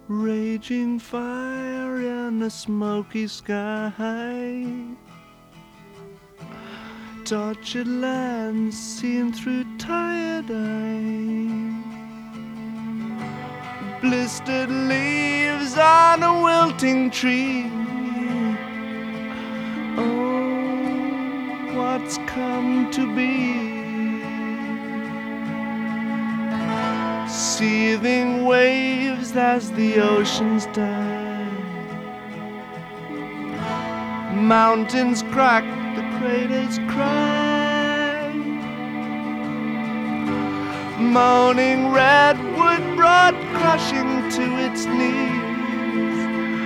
Raging fire in a smoky sky, tortured lands seen through tired eyes, blistered leaves on a wilting tree. Oh, what's come to be? Seething waves as the oceans die, mountains crack, the craters cry, moaning redwood brought crushing to its knees.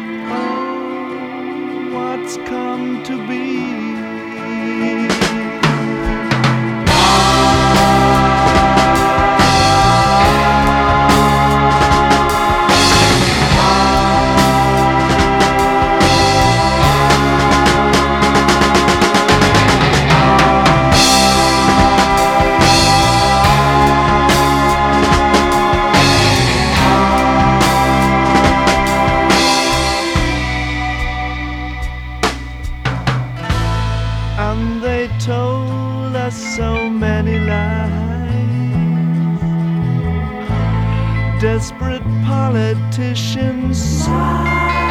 Oh, what's come to be? And they told us so many lies. Desperate politicians sigh.